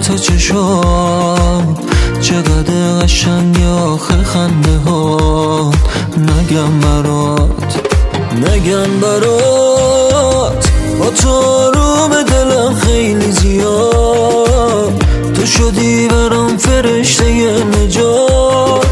تا چشام چقدر قشنگ آخه خنده ها. نگم برات با تو آروم دلم خیلی زیاد. تو شدی برام فرشته نجات.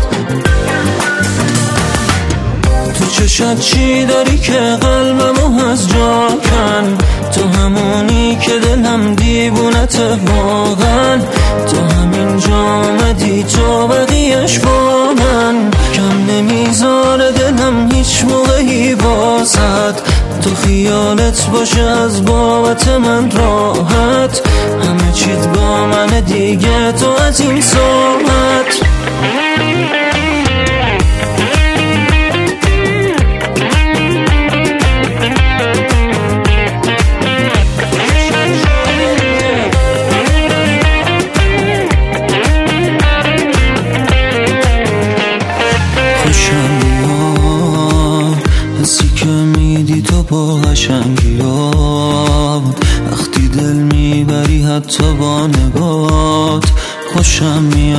تو چشات چی داری که قلبمو از جا کن؟ تو همونی که دلم دیوونته واقعا. تو همین جا آمدی تو بقیهش با من. کم نمیذاره دلم هیچ موقعی واسد. تو خیالت باشه از بابت من راحت. همه چیت با من دیگه تو از این ساعت. حسی که میدی تو با قشنگی ها. وقتی دل میبری حتی با نگات. خوشم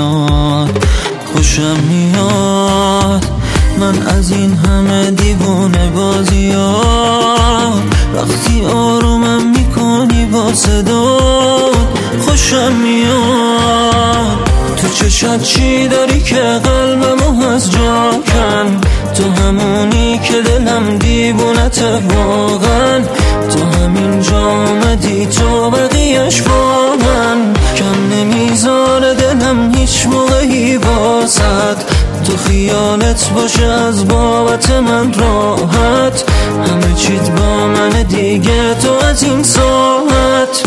میاد من از این همه دیوونه بازی ها. وقتی آرومم میکنی با صدات. خوشم میاد تو چشات چی داری که قلبمو از جا کن؟ تو همونی که دلم دیوونته واقعا. تو همین جا آمدی تو بقیهش با من. کم نمیذاره دلم هیچ موقعی واسد. تو خیالت باشه از بابت من راحت. همه چیت با من دیگه تو از این ساعت.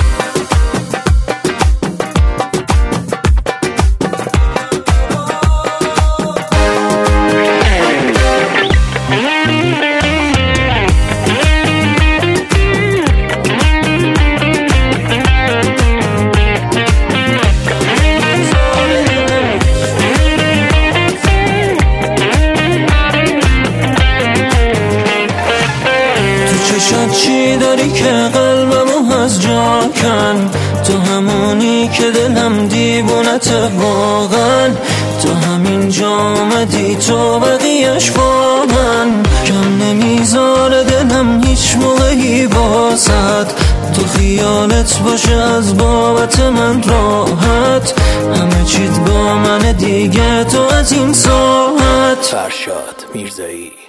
چشات چی داری که قلبمو از جا کن؟ تو همونی که دلم دیوونته واقعا. تو همین جا آمدی تو بقیهش با من. کم نمیذاره دلم هیچ موقعی واسد. تو خیالت باشه از بابت من راحت. همه چیت با من دیگه تو از این ساعت. فرشاد میرزایی.